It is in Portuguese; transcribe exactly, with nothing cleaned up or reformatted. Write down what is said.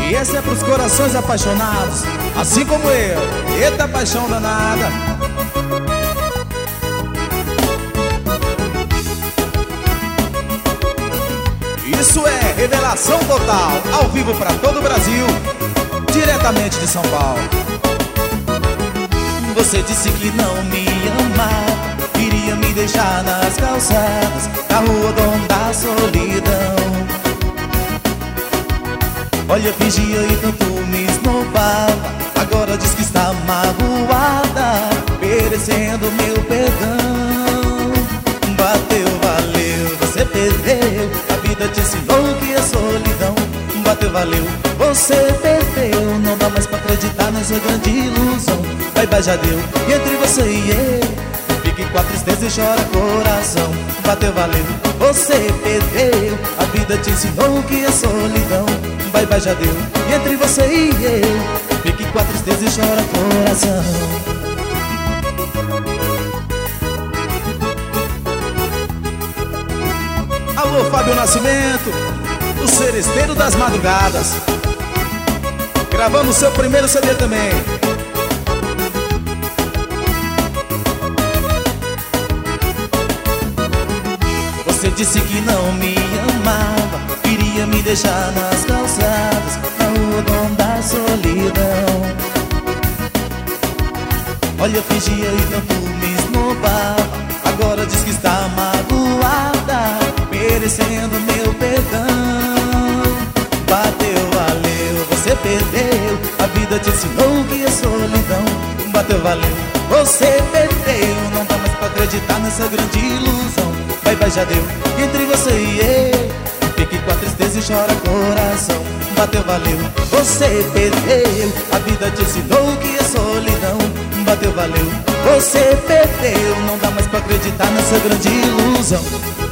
E esse é pros corações apaixonados, assim como eu. Eita paixão danada. Isso é revelação total, ao vivo pra todo o Brasil, diretamente de São Paulo. Você disse que não me amava, iria me deixar nas calçadas, na rua dono da solidão. Olha, fingia e tanto me esnobava, agora diz que está magoada, merecendo meu perdão. Bateu, valeu, você perdeu, a vida te ensinou que é solidão. Bateu, valeu, você perdeu, não dá mais pra acreditar nessa grande ilusão. Vai, vai, já deu, e entre você e eu, fique com a tristeza e chora coração. Bateu, valeu, você perdeu, a vida te ensinou que é solidão. Vai, vai, já deu, e entre você e eu, fique com a tristeza e chora coração. Alô, Fábio Nascimento, o seresteiro das madrugadas, gravando seu primeiro C D também. Você disse que não me amava, queria me deixar nas calçadas, na rua dono da solidão. Olha, fingia e tanto me esnobava, agora diz que está magoada, merecendo meu perdão. Bateu, valeu, você perdeu, a vida te ensinou que é solidão. Bateu, valeu, você perdeu, não dá mais pra acreditar nessa grande ilusão. Vai, vai, já deu, entre você e eu, fique com a tristeza e chora coração. Bateu, valeu, você perdeu, a vida te ensinou que é solidão. Bateu, valeu, você perdeu, não dá mais pra acreditar nessa grande ilusão.